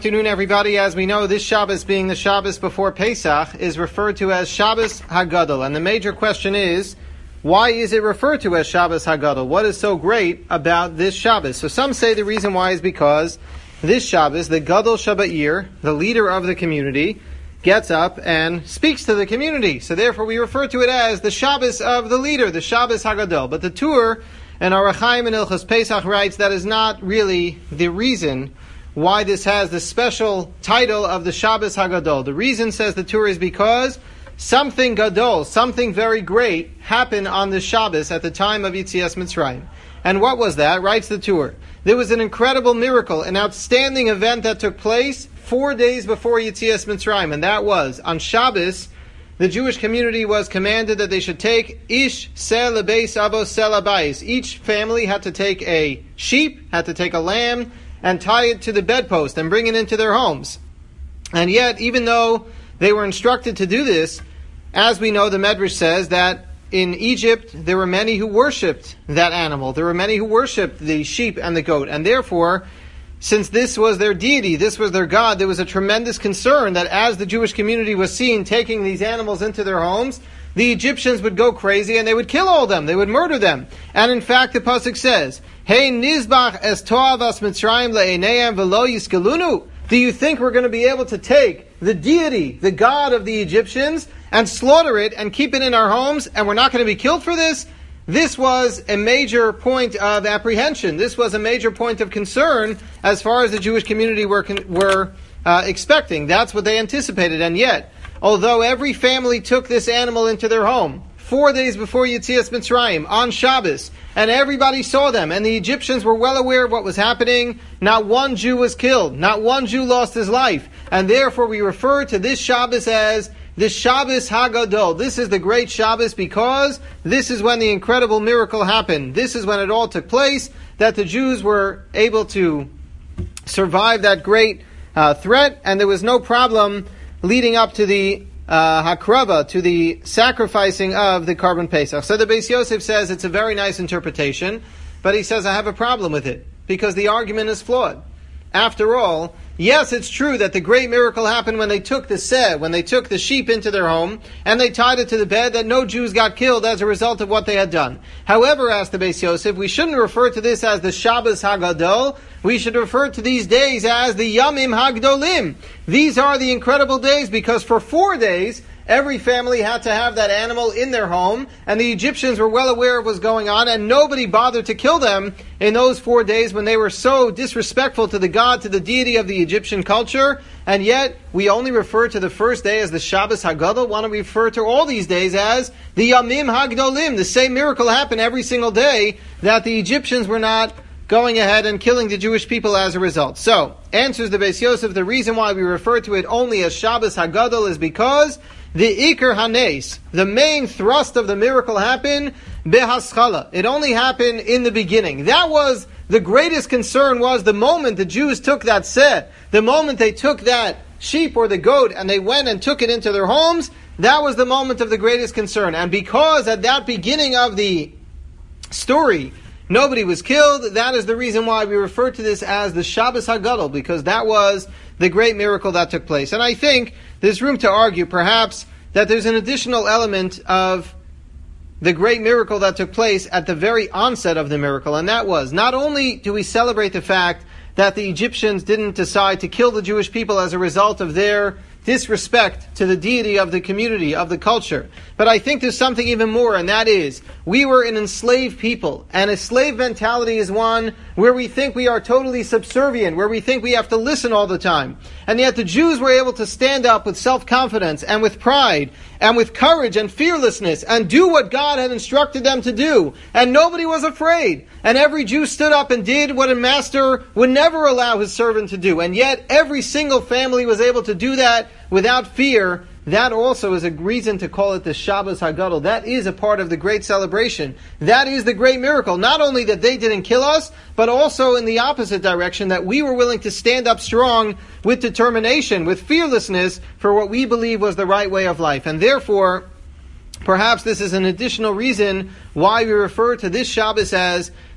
afternoon, everybody. As we know, this Shabbos, being the Shabbos before Pesach, is referred to as Shabbos HaGadol. And the major question is, why is it referred to as Shabbos HaGadol? What is so great about this Shabbos? So some say the reason why is because this Shabbos, the Gadol Shabba'ir, the leader of the community, gets up and speaks to the community. So therefore we refer to it as the Shabbos of the leader, the Shabbos HaGadol. But the Tur and Orach Chaim in Ilchos Pesach writes that is not really the reason why this has the special title of the Shabbos HaGadol. The reason, says the Tur, is because something Gadol, something very great, happened on the Shabbos at the time of Yetzias Mitzrayim. And what was that? Writes the Tur. There was an incredible miracle, an outstanding event that took place 4 days before Yetzias Mitzrayim, and that was, on Shabbos, the Jewish community was commanded that they should take Ish Sel Lebeis Avo Sel Abayis. Each family had to take a sheep, had to take a lamb, and tie it to the bedpost and bring it into their homes. And yet, even though they were instructed to do this, as we know, the Medrash says that in Egypt there were many who worshipped that animal. There were many who worshipped the sheep and the goat. And therefore, since this was their deity, this was their God, there was a tremendous concern that as the Jewish community was seen taking these animals into their homes, the Egyptians would go crazy and they would kill all of them. They would murder them. And in fact, the pasuk says, "Hey nizbach es toavas Mitzrayim le'einayim v'lo yiskelunu." Do you think we're going to be able to take the deity, the God of the Egyptians, and slaughter it and keep it in our homes, and we're not going to be killed for this? This was a major point of apprehension. This was a major point of concern as far as the Jewish community were expecting. That's what they anticipated. And yet, although every family took this animal into their home 4 days before Yetzias Mitzrayim on Shabbos, and everybody saw them, and the Egyptians were well aware of what was happening, not one Jew was killed, not one Jew lost his life, and therefore we refer to this Shabbos as the Shabbos HaGadol. This is the great Shabbos because this is when the incredible miracle happened. This is when it all took place, that the Jews were able to survive that great threat, and there was no problem leading up to the Hakrava, to the sacrificing of the Korban Pesach. So the Beis Yosef says it's a very nice interpretation, but he says I have a problem with it, because the argument is flawed. After all, yes, it's true that the great miracle happened when they took the seh, when they took the sheep into their home, and they tied it to the bed, that no Jews got killed as a result of what they had done. However, asked the Beis Yosef, we shouldn't refer to this as the Shabbos HaGadol. We should refer to these days as the Yamim HaGdolim. These are the incredible days, because for 4 days, every family had to have that animal in their home, and the Egyptians were well aware of what was going on, and nobody bothered to kill them in those 4 days when they were so disrespectful to the God, to the deity of the Egyptian culture. And yet, we only refer to the first day as the Shabbos HaGadol. Why don't we refer to all these days as the Yamim HaGdolim? The same miracle happened every single day, that the Egyptians were not going ahead and killing the Jewish people as a result. So, answers the Beis Yosef, the reason why we refer to it only as Shabbos HaGadol is because the Iker Hanes, the main thrust of the miracle, happened behaschala. It only happened in the beginning. That was the greatest concern, was the moment the Jews took that seh, the moment they took that sheep or the goat and they went and took it into their homes, that was the moment of the greatest concern. And because at that beginning of the story, nobody was killed, that is the reason why we refer to this as the Shabbos HaGadol, because that was the great miracle that took place. And I think there's room to argue, perhaps, that there's an additional element of the great miracle that took place at the very onset of the miracle, and that was, not only do we celebrate the fact that the Egyptians didn't decide to kill the Jewish people as a result of their disrespect to the deity of the community, of the culture. But I think there's something even more, and that is, we were an enslaved people, and a slave mentality is one where we think we are totally subservient, where we think we have to listen all the time. And yet the Jews were able to stand up with self-confidence and with pride and with courage and fearlessness and do what God had instructed them to do. And nobody was afraid. And every Jew stood up and did what a master would never allow his servant to do. And yet every single family was able to do that without fear. That also is a reason to call it the Shabbos HaGadol. That is a part of the great celebration. That is the great miracle. Not only that they didn't kill us, but also in the opposite direction, that we were willing to stand up strong with determination, with fearlessness for what we believe was the right way of life. And therefore, perhaps this is an additional reason why we refer to this Shabbos as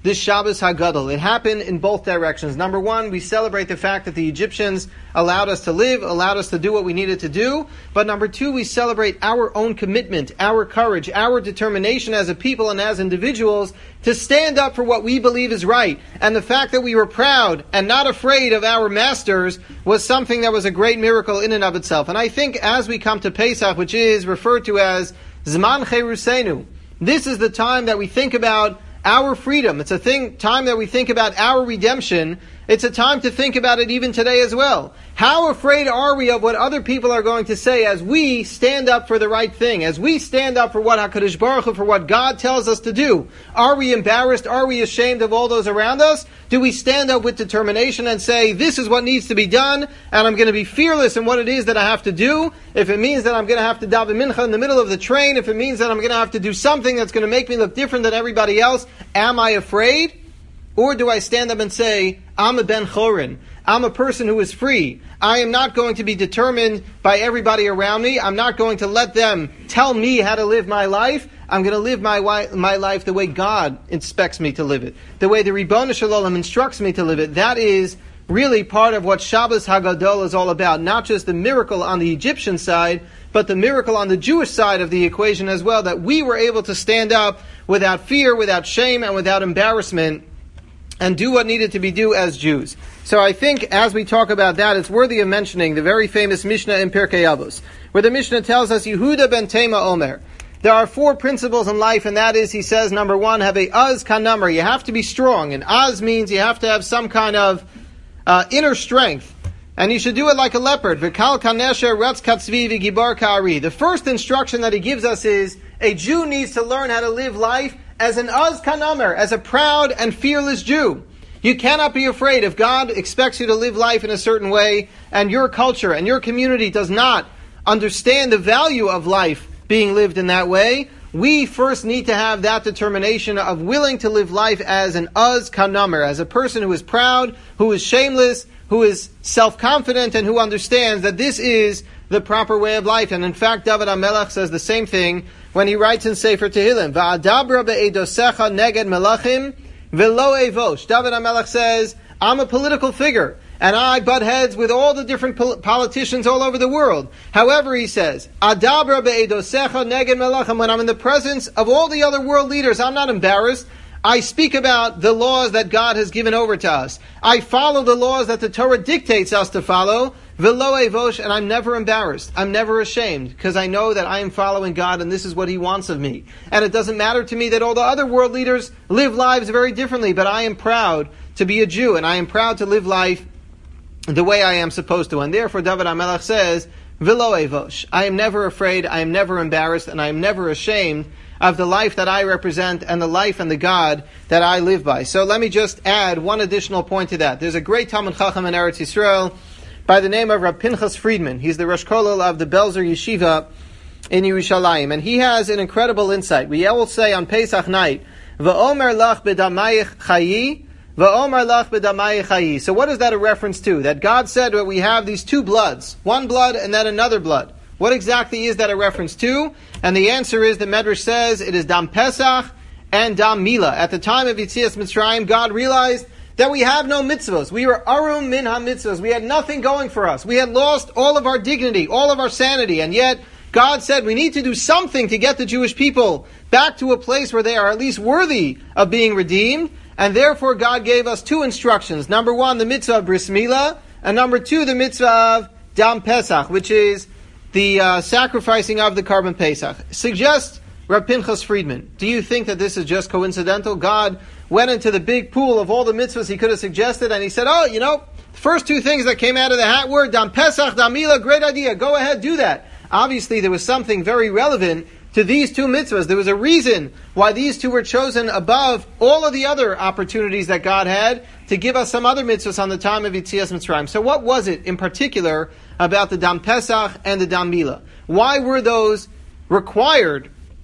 this Shabbos HaGadol. It happened in both directions. Number one, we celebrate the fact that the Egyptians allowed us to live, allowed us to do what we needed to do. But number two, we celebrate our own commitment, our courage, our determination as a people and as individuals to stand up for what we believe is right. And the fact that we were proud and not afraid of our masters was something that was a great miracle in and of itself. And I think as we come to Pesach, which is referred to as Zman Cherusenu, this is the time that we think about our freedom. It's time that we think about our redemption. It's a time to think about it even today as well. How afraid are we of what other people are going to say as we stand up for the right thing, as we stand up for what HaKadosh Baruch Hu, for what God tells us to do? Are we embarrassed? Are we ashamed of all those around us? Do we stand up with determination and say, this is what needs to be done, and I'm going to be fearless in what it is that I have to do? If it means that I'm going to have to daven mincha in the middle of the train, if it means that I'm going to have to do something that's going to make me look different than everybody else, am I afraid? Or do I stand up and say, I'm a Ben Chorin, I'm a person who is free, I am not going to be determined by everybody around me, I'm not going to let them tell me how to live my life, I'm going to live my life the way God expects me to live it, the way the Ribono Shel Olam instructs me to live it. That is really part of what Shabbos HaGadol is all about, not just the miracle on the Egyptian side, but the miracle on the Jewish side of the equation as well, that we were able to stand up without fear, without shame, and without embarrassment, and do what needed to be done as Jews. So I think as we talk about that, it's worthy of mentioning the very famous Mishnah in Pirkei Avos, where the Mishnah tells us, Yehuda ben Tema Omer, there are 4 principles in life, and that is, he says, number 1, have a az kanamer. You have to be strong, and az means you have to have some kind of inner strength, and you should do it like a leopard. V'kal kanesher retz katzvi v'gibar ka'ari. The first instruction that he gives us is, a Jew needs to learn how to live life as an az kanamer, as a proud and fearless Jew. You cannot be afraid. If God expects you to live life in a certain way, and your culture and your community does not understand the value of life being lived in that way, we first need to have that determination of willing to live life as an az kanamer, as a person who is proud, who is shameless, who is self-confident, and who understands that this is the proper way of life. And in fact, David HaMelech says the same thing when he writes in Sefer Tehillim, Va'adabra be'edosecha neged melachim velo evosh. David HaMelech says, I'm a political figure, and I butt heads with all the different politicians all over the world. However, he says, Adabra be'edosecha neged melachim, when I'm in the presence of all the other world leaders, I'm not embarrassed. I speak about the laws that God has given over to us. I follow the laws that the Torah dictates us to follow. Velo evosh, and I'm never embarrassed. I'm never ashamed, because I know that I am following God and this is what He wants of me. And it doesn't matter to me that all the other world leaders live lives very differently, but I am proud to be a Jew, and I am proud to live life the way I am supposed to. And therefore, David HaMelech says, Velo evosh, I am never afraid, I am never embarrassed, and I am never ashamed of the life that I represent and the life and the God that I live by. So let me just add one additional point to that. There's a great Talmud Chacham in Eretz Yisrael by the name of Rab Pinchas Friedman. He's the Rosh Kollel of the Belzer Yeshiva in Yerushalayim, and he has an incredible insight. We will say on Pesach night, V'omer lach b'damayich chayi, V'omer lach b'damayich chayi. So what is that a reference to? That God said that we have these 2 bloods, one blood and then another blood. What exactly is that a reference to? And the answer is, the Medrash says, it is Dam Pesach and Dam Mila. At the time of Yetzias Mitzrayim, God realized that we have no mitzvos. We were arum min ha-mitzvos. We had nothing going for us. We had lost all of our dignity, all of our sanity, and yet God said we need to do something to get the Jewish people back to a place where they are at least worthy of being redeemed, and therefore God gave us 2 instructions. Number 1, the mitzvah of Bris Milah, and number 2, the mitzvah of Dam Pesach, which is the sacrificing of the Karban Pesach. Suggest Rab Pinchas Friedman, do you think that this is just coincidental? God went into the big pool of all the mitzvahs He could have suggested, and He said, the first 2 things that came out of the hat were Dam Pesach, Dam Milah, great idea, go ahead, do that. Obviously, there was something very relevant to these 2 mitzvahs. There was a reason why these 2 were chosen above all of the other opportunities that God had to give us some other mitzvahs on the time of Yetzias Mitzrayim. So what was it in particular about the Dam Pesach and the Dam Milah? Why were those required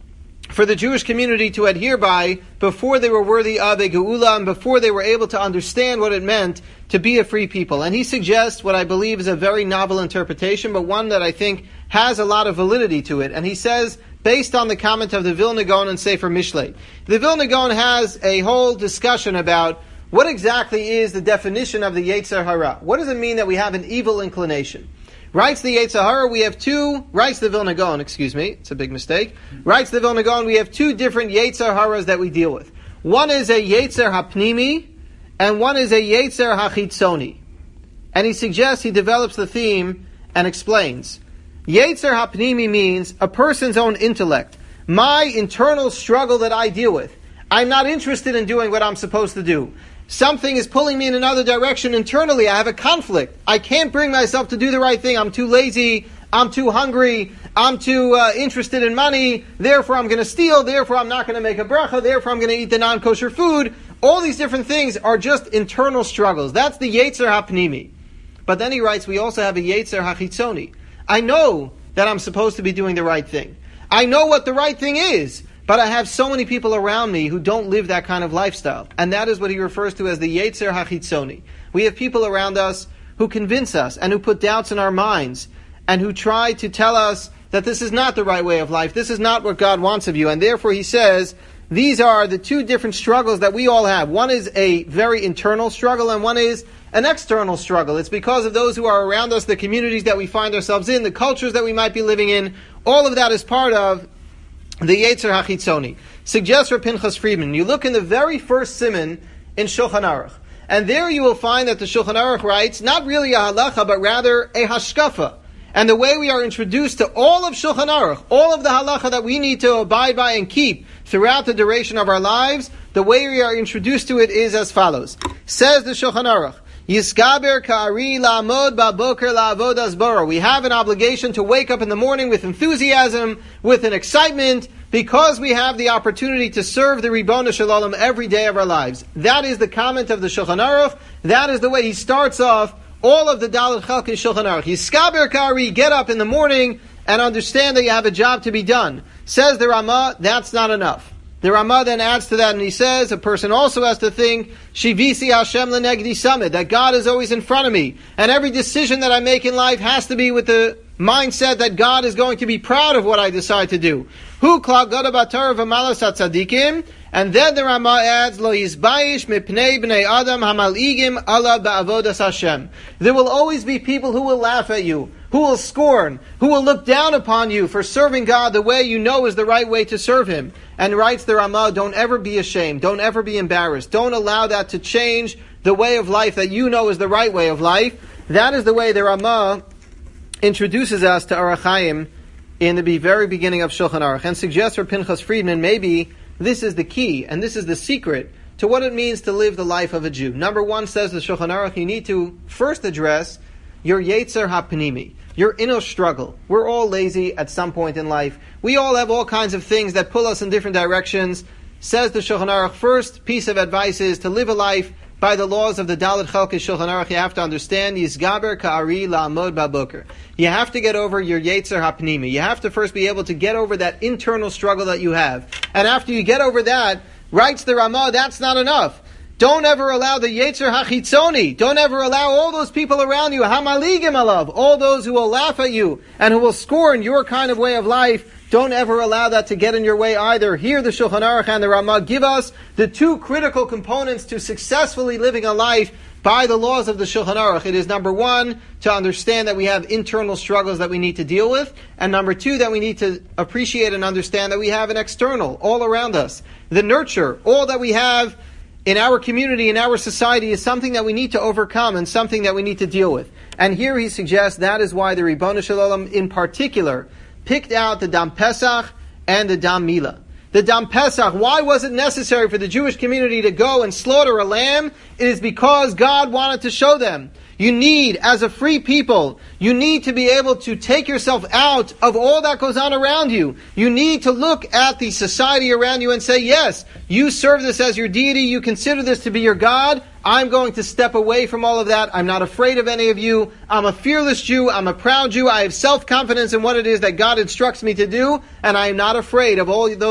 for the Jewish community to adhere by before they were worthy of a geula and before they were able to understand what it meant to be a free people. And he suggests what I believe is a very novel interpretation, but one that I think has a lot of validity to it. And he says, based on the comment of the Vilna Gaon and Sefer Mishlei, the Vilna Gaon has a whole discussion about what exactly is the definition of the Yetzer Hara. What does it mean that we have an evil inclination? Writes the Yetzer Hara, writes the Vilna Gaon, it's a big mistake. Writes the Vilna Gaon, we have two different Yetzer Haras that we deal with. One is a Yetzer HaPnimi, and one is a Yetzer HaChitzoni. And he develops the theme and explains. Yetzer HaPnimi means a person's own intellect. My internal struggle that I deal with. I'm not interested in doing what I'm supposed to do. Something is pulling me in another direction internally. I have a conflict. I can't bring myself to do the right thing. I'm too lazy. I'm too hungry. I'm too interested in money. Therefore, I'm going to steal. Therefore, I'm not going to make a bracha. Therefore, I'm going to eat the non-kosher food. All these different things are just internal struggles. That's the Yetzer HaPnimi. But then he writes, we also have a Yetzer HaChitzoni. I know that I'm supposed to be doing the right thing. I know what the right thing is. But I have so many people around me who don't live that kind of lifestyle. And that is what he refers to as the Yetzer HaChitzoni. We have people around us who convince us and who put doubts in our minds and who try to tell us that this is not the right way of life. This is not what God wants of you. And therefore he says, these are the two different struggles that we all have. One is a very internal struggle and one is an external struggle. It's because of those who are around us, the communities that we find ourselves in, the cultures that we might be living in. All of that is part of the Yetzer HaChitzoni. Suggests for Pinchas Friedman. You look in the very first siman in Shulchan Aruch, and there you will find that the Shulchan Aruch writes not really a halacha, but rather a hashkafa. And the way we are introduced to all of Shulchan Aruch, all of the halacha that we need to abide by and keep throughout the duration of our lives, the way we are introduced to it is as follows. Says the Shulchan Aruch, Yiskaber ka'ari la'amod ba'boker la'avodas bara. We have an obligation to wake up in the morning with enthusiasm, with an excitement, because we have the opportunity to serve the Ribono Shel Olam every day of our lives. That is the comment of the Shulchan Aruch. That is the way he starts off all of the Dalet Chalkei Shulchan Aruch. Yiskaber ka'ari, get up in the morning and understand that you have a job to be done. Says the Ramah, that's not enough. The Ramah then adds to that and he says, a person also has to think, Shivisi Hashem lenegdi samid, that God is always in front of me. And every decision that I make in life has to be with the mindset that God is going to be proud of what I decide to do. Hu klal gada batar v'malas hatzadikim. And then the Ramah adds, Lo yizbayish mipnei b'nei adam hamaligim ala ba'avodas Hashem. There will always be people who will laugh at you, who will scorn, who will look down upon you for serving God the way you know is the right way to serve Him. And writes the Ramah, don't ever be ashamed, don't ever be embarrassed, don't allow that to change the way of life that you know is the right way of life. That is the way the Ramah introduces us to Orach Chaim in the very beginning of Shulchan Aruch, and suggests for Pinchas Friedman, maybe this is the key, and this is the secret to what it means to live the life of a Jew. Number one, says the Shulchan Aruch, you need to first address your Yetzer HaPnimi, your inner struggle. We're all lazy at some point in life. We all have all kinds of things that pull us in different directions. Says the Shulchan Aruch, first piece of advice is to live a life by the laws of the Dalet Chalkei Shulchan Aruch. You have to understand, Yizgaber ka'ari la'amod ba'boker. You have to get over your Yetzer HaPnimi. You have to first be able to get over that internal struggle that you have. And after you get over that, writes the Ramah, that's not enough. Don't ever allow the Yetzer HaChitzoni. Don't ever allow all those people around you, Hamaligim alav, all those who will laugh at you and who will scorn your kind of way of life. Don't ever allow that to get in your way either. Here the Shulchan Aruch and the Ramah give us the two critical components to successfully living a life by the laws of the Shulchan Aruch. It is number one, to understand that we have internal struggles that we need to deal with, and number two, that we need to appreciate and understand that we have an external all around us. The nurture, all that we have in our community, in our society, is something that we need to overcome and something that we need to deal with. And here he suggests that is why the Ribono Shel Olam in particular picked out the Dam Pesach and the Dam Milah. The Dam Pesach, why was it necessary for the Jewish community to go and slaughter a lamb? It is because God wanted to show them. You need, as a free people, you need to be able to take yourself out of all that goes on around you. You need to look at the society around you and say, yes, you serve this as your deity, you consider this to be your God. I'm going to step away from all of that. I'm not afraid of any of you. I'm a fearless Jew. I'm a proud Jew. I have self-confidence in what it is that God instructs me to do, and I am not afraid of all those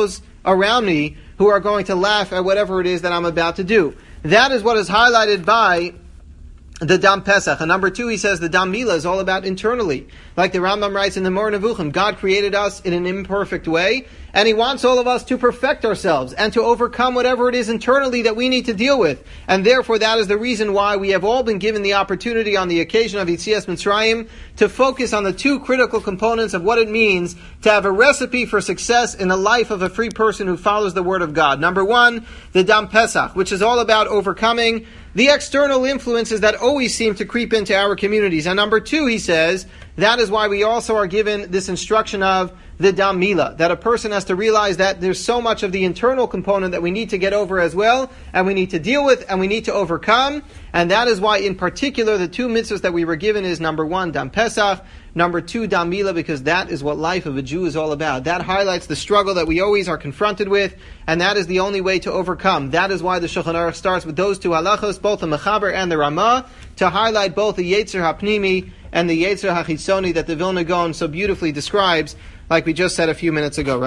around me who are going to laugh at whatever it is that I'm about to do. That is what is highlighted by the Dam Pesach. And number 2, he says the Dam Mila is all about internally. Like the Rambam writes in the Moreh Nevuchim, God created us in an imperfect way, and He wants all of us to perfect ourselves and to overcome whatever it is internally that we need to deal with. And therefore that is the reason why we have all been given the opportunity on the occasion of Yetzias Mitzrayim to focus on the 2 critical components of what it means to have a recipe for success in the life of a free person who follows the Word of God. Number 1, the Dam Pesach, which is all about overcoming the external influences that always seem to creep into our communities. And number 2, he says, that is why we also are given this instruction of the Dam Mila, that a person has to realize that there's so much of the internal component that we need to get over as well, and we need to deal with, and we need to overcome. And that is why, in particular, the 2 mitzvahs that we were given is number 1, Dam Pesach, number 2, Dam Mila, because that is what life of a Jew is all about. That highlights the struggle that we always are confronted with, and that is the only way to overcome. That is why the Shulchan Aruch starts with those 2 halachos, both the Mechaber and the Ramah, to highlight both the Yetzer HaPnimi and the Yetzer HaChitzoni that the Vilna Gaon so beautifully describes, like we just said a few minutes ago.